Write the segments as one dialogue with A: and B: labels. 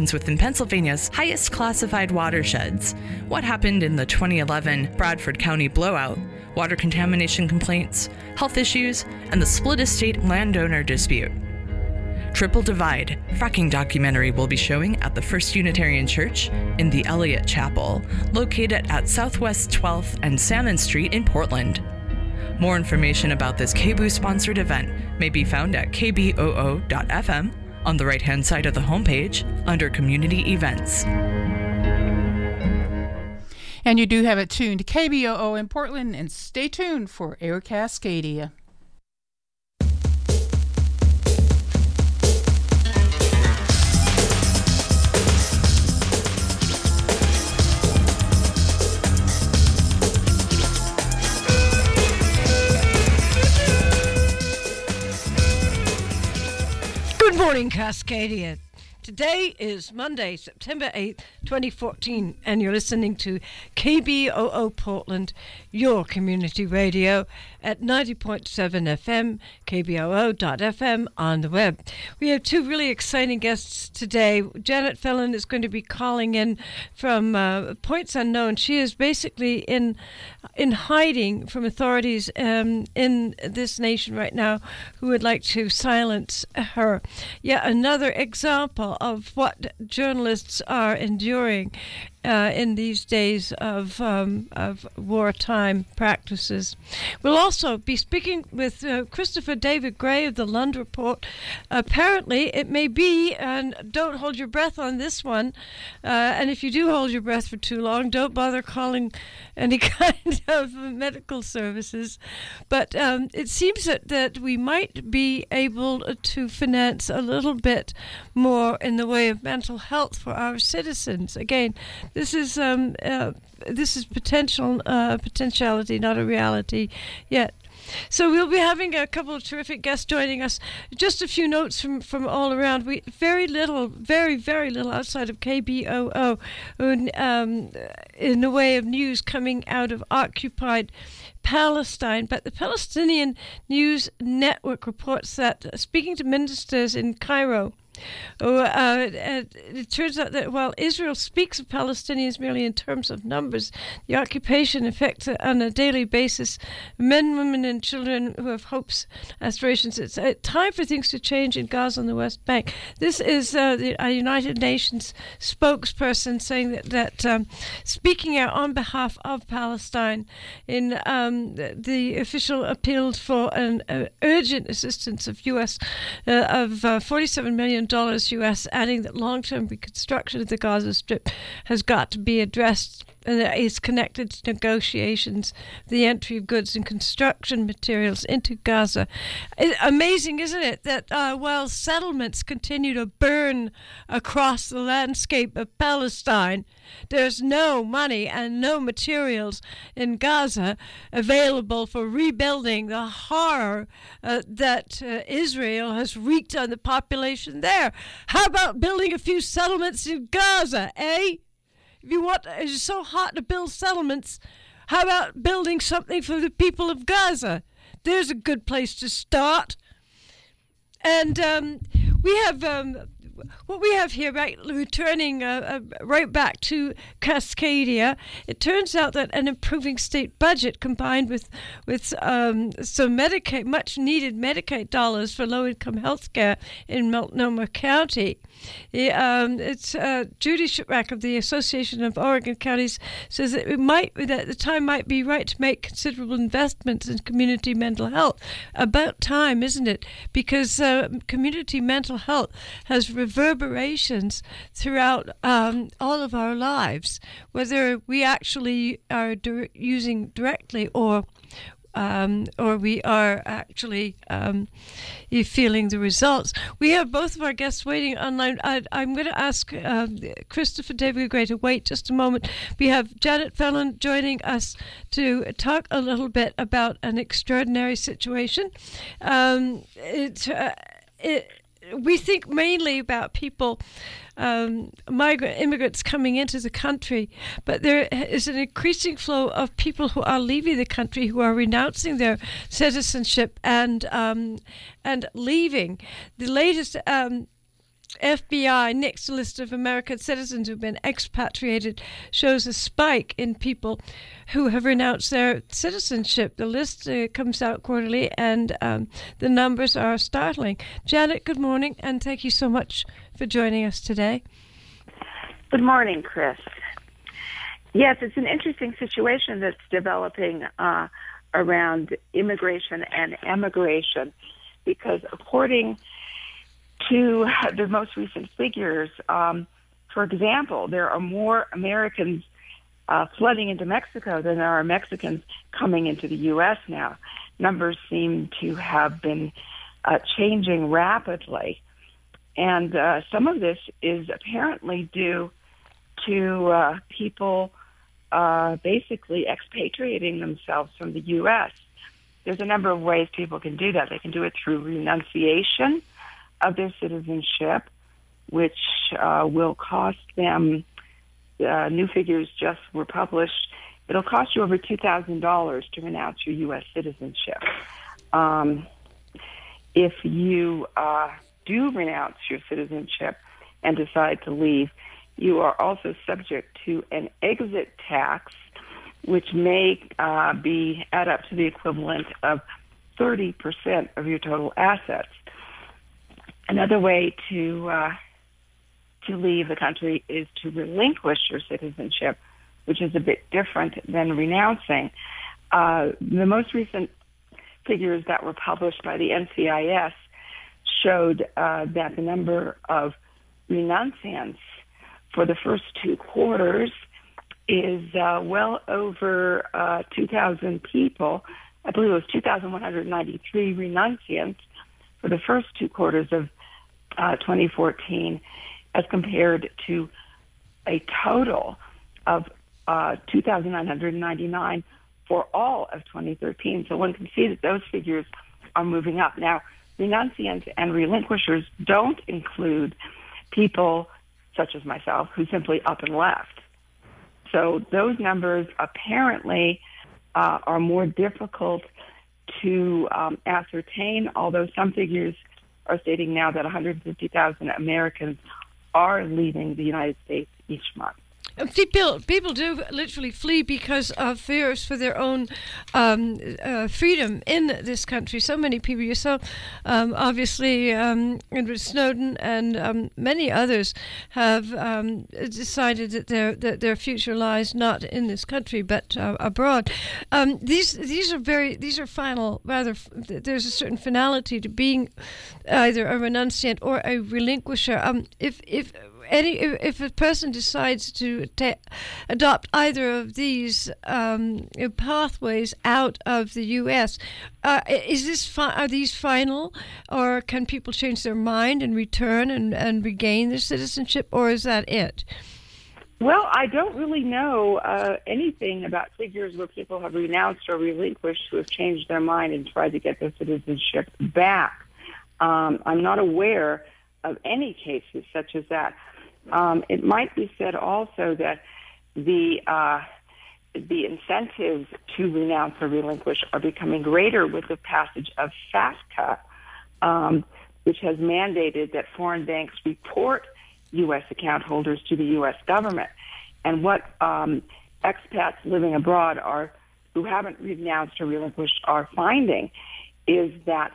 A: happens within Pennsylvania's highest classified watersheds, what happened in the 2011 Bradford County blowout, water contamination complaints, health issues, and the split estate landowner dispute. Triple Divide fracking documentary will be showing at the First Unitarian Church in the Elliott Chapel, located at Southwest 12th and Salmon Street in Portland. More information about this KBOO-sponsored event may be found at kboo.fm on the right-hand side of the homepage under Community Events.
B: And you do have it tuned to KBOO in Portland, and stay tuned for Air Cascadia.
C: Good morning, Cascadia. Today is Monday, September 8th, 2014, and you're listening to KBOO Portland, your community radio, at 90.7 FM, kboo.fm on the web. We have two really exciting guests today. Janet Phelan is going to be calling in from points unknown. She is basically in hiding from authorities in this nation right now who would like to silence her. Yet another example of what journalists are enduring in these days of wartime practices. We'll also be speaking with Christopher David Gray of the Lund Report. Apparently, it may be, and don't hold your breath on this one, and if you do hold your breath for too long, don't bother calling any kind of medical services. But it seems that we might be able to finance a little bit more in the way of mental health for our citizens. Again, this is potentiality, not a reality yet. So we'll be having a couple of terrific guests joining us. Just a few notes from all around. Very very little outside of KBOO in the way of news coming out of occupied Palestine, but the Palestinian News Network reports that speaking to ministers in Cairo, it turns out that while Israel speaks of Palestinians merely in terms of numbers, the occupation affects on a daily basis men, women, and children who have hopes, aspirations. It's time for things to change in Gaza and the West Bank. This is a United Nations spokesperson saying that speaking out on behalf of Palestine in the official appealed for an urgent assistance of $47 million U.S., adding that long-term reconstruction of the Gaza Strip has got to be addressed, and that is connected to negotiations, the entry of goods and construction materials into Gaza. Amazing, isn't it, that while settlements continue to burn across the landscape of Palestine, there's no money and no materials in Gaza available for rebuilding the horror that Israel has wreaked on the population there. How about building a few settlements in Gaza, eh? If you want, it's so hot to build settlements, how about building something for the people of Gaza? There's a good place to start. And we have what we have here, right, returning right back to Cascadia. It turns out that an improving state budget combined with some Medicaid, much needed Medicaid dollars for low-income health care in Multnomah County. It's Judy Shiprack of the Association of Oregon Counties says that that the time might be right to make considerable investments in community mental health. About time, isn't it? Because community mental health has reverberations throughout all of our lives, whether we actually are using directly or we are actually feeling the results. We have both of our guests waiting online. I'm going to ask Christopher David Gray to wait just a moment. We have Janet Phelan joining us to talk a little bit about an extraordinary situation. We think mainly about people, immigrants coming into the country, but there is an increasing flow of people who are leaving the country, who are renouncing their citizenship and leaving. The latest FBI, next list of American citizens who've been expatriated, shows a spike in people who have renounced their citizenship. The list comes out quarterly, and the numbers are startling. Janet, good morning, and thank you so much for joining us today.
D: Good morning, Chris. Yes, it's an interesting situation that's developing around immigration and emigration, because according to the most recent figures, for example, there are more Americans flooding into Mexico than there are Mexicans coming into the U.S. now. Numbers seem to have been changing rapidly, and some of this is apparently due to people basically expatriating themselves from the U.S. There's a number of ways people can do that. They can do it through renunciation of their citizenship, which will cost them, new figures just were published, it'll cost you over $2,000 to renounce your U.S. citizenship. If you do renounce your citizenship and decide to leave, you are also subject to an exit tax, which may add up to the equivalent of 30% of your total assets. Another way to leave the country is to relinquish your citizenship, which is a bit different than renouncing. The most recent figures that were published by the NCIS showed that the number of renunciants for the first 2 quarters is well over 2,000 people. I believe it was 2,193 renunciants for the first 2 quarters of 2014, as compared to a total of 2,999 for all of 2013. So one can see that those figures are moving up. Now, renunciants and relinquishers don't include people such as myself who simply up and left. So those numbers apparently are more difficult to ascertain, although some figures are stating now that 150,000 Americans are leaving the United States each month.
C: People do literally flee because of fears for their own freedom in this country. So many people, yourself, obviously, Edward Snowden and many others have decided that their future lies not in this country but abroad. These are final. Rather, there's a certain finality to being either a renunciant or a relinquisher. If a person decides to adopt either of these pathways out of the U.S., are these final, or can people change their mind and return and regain their citizenship, or is that it?
D: Well, I don't really know anything about figures where people have renounced or relinquished who have changed their mind and tried to get their citizenship back. I'm not aware of any cases such as that. It might be said also that the incentives to renounce or relinquish are becoming greater with the passage of FATCA, which has mandated that foreign banks report U.S. account holders to the U.S. government. And what expats living abroad who haven't renounced or relinquished are finding is that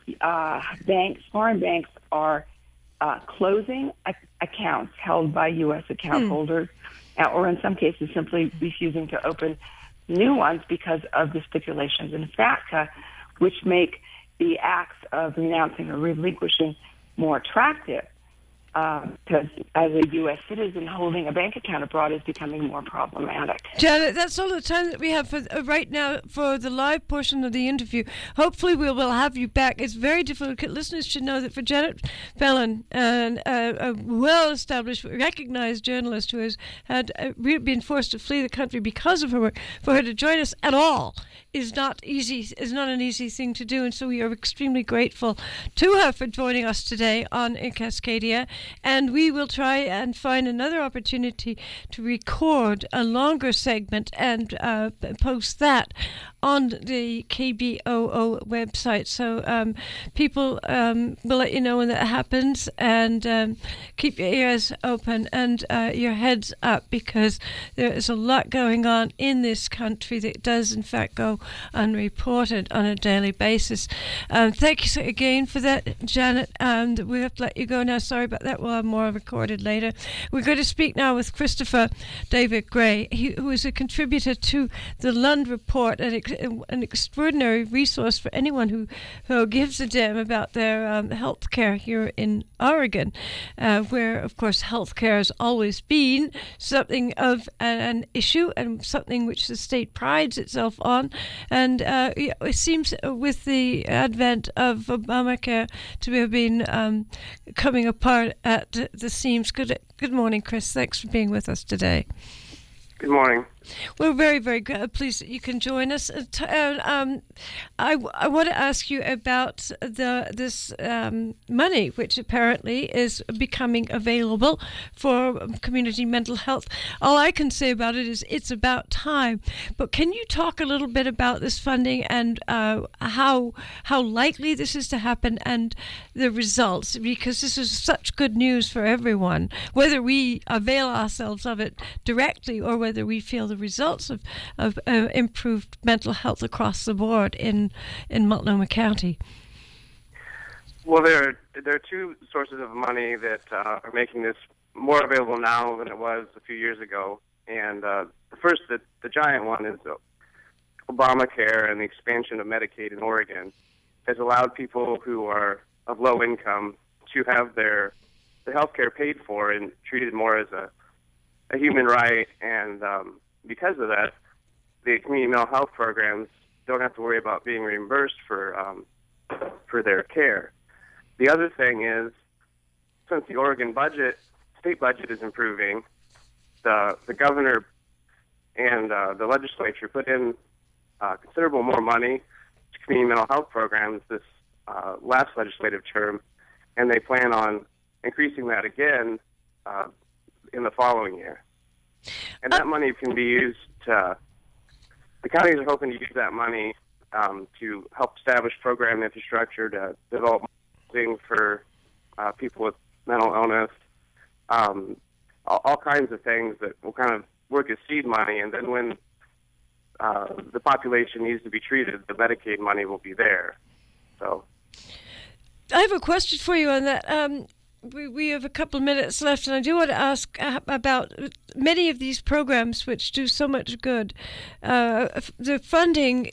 D: foreign banks are closing accounts held by U.S. account holders, or in some cases simply refusing to open new ones because of the stipulations in FATCA, which make the acts of renouncing or relinquishing more attractive. Because as a U.S. citizen, holding a bank account abroad is becoming more problematic.
C: Janet, that's all the time that we have for right now for the live portion of the interview. Hopefully we will have you back. It's very difficult. Listeners should know that for Janet Fallon, a well-established, recognized journalist who has been forced to flee the country because of her work, for her to join us at all is not an easy thing to do, and so we are extremely grateful to her for joining us today on Cascadia. and we will try and find another opportunity to record a longer segment and post that on the KBOO website. So people will let you know when that happens, and keep your ears open and your heads up, because there is a lot going on in this country that does in fact go unreported on a daily basis. Thank you so again for that, Janet. We have to let you go now. Sorry about that. We'll have more recorded later. We're going to speak now with Christopher David Gray, who is a contributor to the Lund Report, an extraordinary resource for anyone who gives a damn about their health care here in Oregon, where, of course, health care has always been something of an issue and something which the state prides itself on. And it seems with the advent of Obamacare to have been coming apart at the seams. Good morning, Chris. Thanks for being with us today.
E: Good morning.
C: We're very, very pleased that you can join us. I want to ask you about this money, which apparently is becoming available for community mental health. All I can say about it is it's about time. But can you talk a little bit about this funding and how likely this is to happen and the results? Because this is such good news for everyone, whether we avail ourselves of it directly or whether we feel the results of improved mental health across the board in Multnomah County.
E: Well, there are two sources of money that are making this more available now than it was a few years ago. And the first, the giant one, is Obamacare, and the expansion of Medicaid in Oregon has allowed people who are of low income to have their health care paid for and treated more as a human right. And because of that, the community mental health programs don't have to worry about being reimbursed for their care. The other thing is, since the Oregon state budget is improving, the governor and the legislature put in considerable more money to community mental health programs this last legislative term, and they plan on increasing that again in the following year. And that money can be used the counties are hoping to use that money to help establish program infrastructure, to develop things for people with mental illness, all kinds of things that will kind of work as seed money. And then when the population needs to be treated, the Medicaid money will be there. So,
C: I have a question for you on that. We have a couple of minutes left, and I do want to ask about many of these programs which do so much good. The funding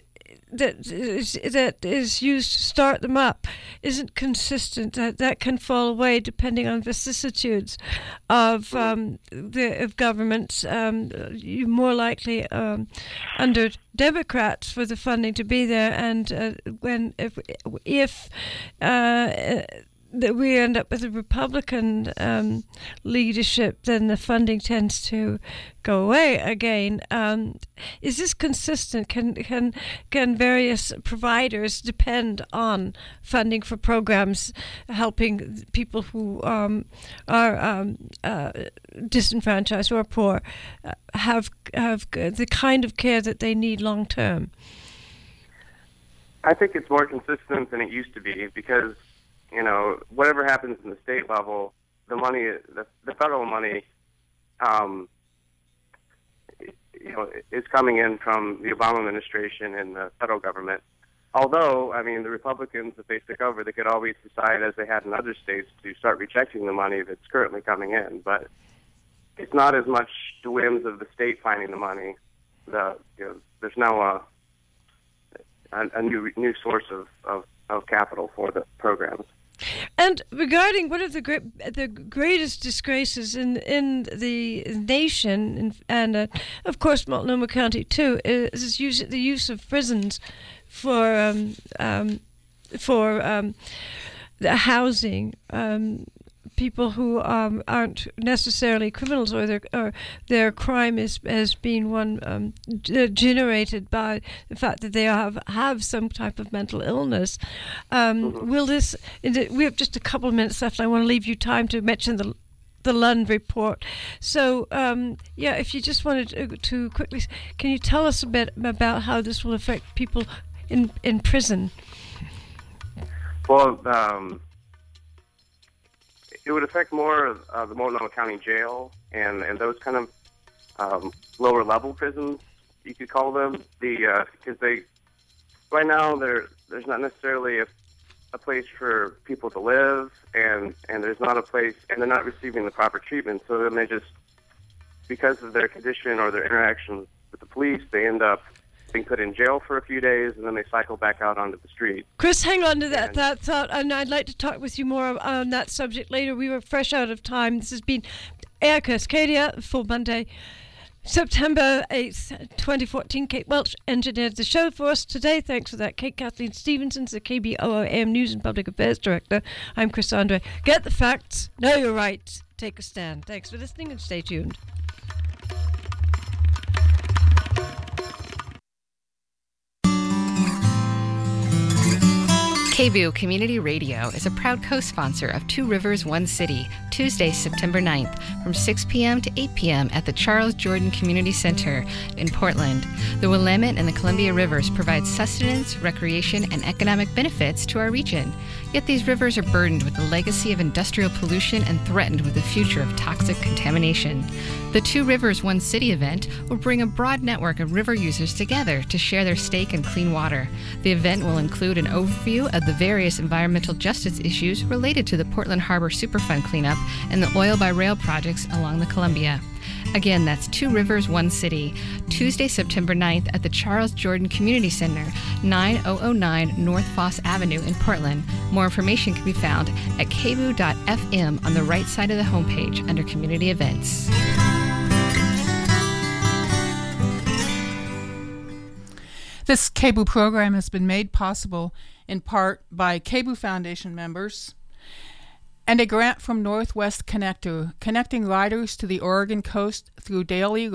C: that is used to start them up isn't consistent. That can fall away depending on vicissitudes of governments. You're more likely under Democrats for the funding to be there, and if that we end up with a Republican leadership, then the funding tends to go away again. Is this consistent? Can various providers depend on funding for programs helping people who are disenfranchised or poor have the kind of care that they need long term?
E: I think it's more consistent than it used to be, because whatever happens in the state level, the money, the federal money, is coming in from the Obama administration and the federal government. Although, the Republicans, if they took over, they could always decide, as they had in other states, to start rejecting the money that's currently coming in. But it's not as much the whims of the state finding the money. There's now a new source of capital for the programs.
C: And regarding one of the greatest disgraces in the nation, and of course Multnomah County too, is the use of prisons for the housing people who aren't necessarily criminals, or their crime has been one generated by the fact that they have some type of mental illness. Will this? We have just a couple of minutes left. I want to leave you time to mention the Lund report. So, if you just wanted to quickly, can you tell us a bit about how this will affect people in prison?
E: Well, it would affect more the Multnomah County Jail and those kind of lower level prisons, you could call them, because right now there's not necessarily a place for people to live, and there's not a place, and they're not receiving the proper treatment. So then they just, because of their condition or their interaction with the police, they end up being put in jail for a few days, and then they cycle back out onto the street.
C: Chris, hang on to that thought, and I'd like to talk with you more on that subject later. We were fresh out of time. This has been Air Cascadia for Monday, September 8th, 2014. Kate Welch engineered the show for us today. Thanks for that, Kate. Kathleen Stevenson's the KBOO AM News and Public Affairs Director. I'm Chris Andre. Get the facts, know your rights, take a stand. Thanks for listening and stay tuned.
F: KBOO Community Radio is a proud co-sponsor of Two Rivers, One City, Tuesday, September 9th, from 6 p.m. to 8 p.m. at the Charles Jordan Community Center in Portland. The Willamette and the Columbia Rivers provide sustenance, recreation, and economic benefits to our region. Yet these rivers are burdened with the legacy of industrial pollution and threatened with the future of toxic contamination. The Two Rivers, One City event will bring a broad network of river users together to share their stake in clean water. The event will include an overview of the various environmental justice issues related to the Portland Harbor Superfund cleanup and the oil by rail projects along the Columbia. Again, that's Two Rivers, One City, Tuesday, September 9th at the Charles Jordan Community Center, 9009 North Foss Avenue in Portland. More information can be found at kboo.fm on the right side of the homepage under Community Events.
B: This KBOO program has been made possible in part by KBOO Foundation members and a grant from Northwest Connector, connecting riders to the Oregon coast through daily